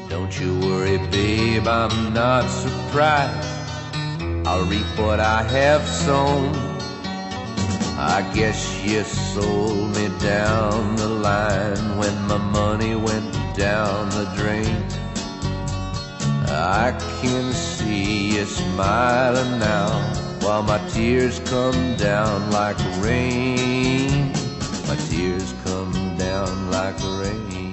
Don't you worry, babe, I'm not surprised. I'll reap what I have sown. I guess you sold me down the line when my money went down the drain. I can see you smiling now while my tears come down like rain. My tears come down like rain.